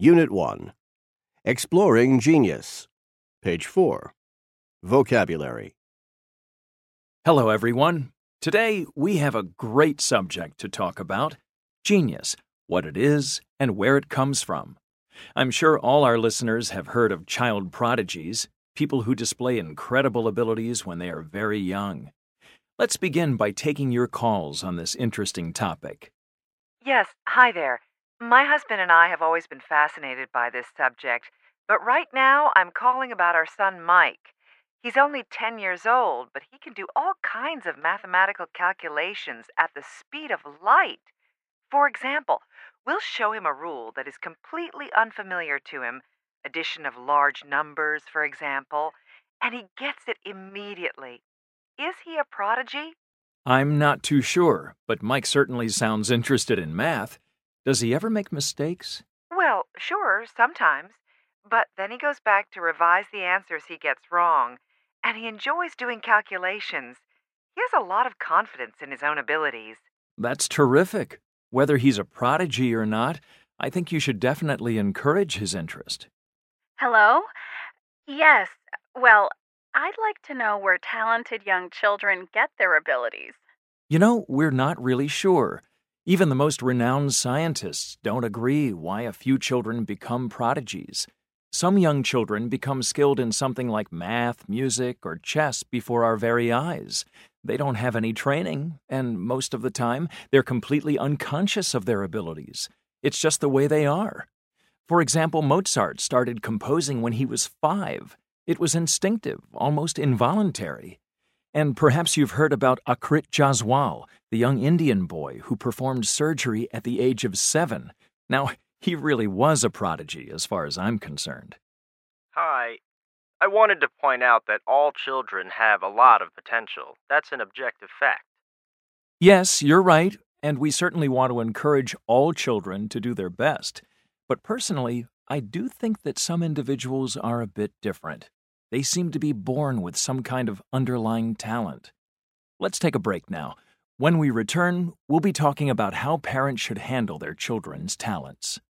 Unit 1. Exploring Genius. Page 4. Vocabulary. Hello, everyone. Today, we have a great subject to talk about: genius, what it is, and where it comes from. I'm sure all our listeners have heard of child prodigies, people who display incredible abilities when they are very young. Let's begin by taking your calls on this interesting topic. Yes, hi there. My husband and I have always been fascinated by this subject, but right now I'm calling about our son Mike. He's only 10 years old, but he can do all kinds of mathematical calculations at the speed of light. For example, we'll show him a rule that is completely unfamiliar to him, addition of large numbers, for example, and he gets it immediately. Is he a prodigy? I'm not too sure, but Mike certainly sounds interested in math. Does he ever make mistakes? Well, sure, sometimes. But then he goes back to revise the answers he gets wrong, and he enjoys doing calculations. He has a lot of confidence in his own abilities. That's terrific. Whether he's a prodigy or not, I think you should definitely encourage his interest. Hello? Yes, well, I'd like to know where talented young children get their abilities. We're not really sure. Even the most renowned scientists don't agree why a few children become prodigies. Some young children become skilled in something like math, music, or chess before our very eyes. They don't have any training, and most of the time, they're completely unconscious of their abilities. It's just the way they are. For example, Mozart started composing when he was 5. It was instinctive, almost involuntary. And perhaps you've heard about Akrit Jaswal, the young Indian boy who performed surgery at the age of 7. Now, he really was a prodigy as far as I'm concerned. Hi. I wanted to point out that all children have a lot of potential. That's an objective fact. Yes, you're right, and we certainly want to encourage all children to do their best. But personally, I do think that some individuals are a bit different. They seem to be born with some kind of underlying talent. Let's take a break now. When we return, we'll be talking about how parents should handle their children's talents.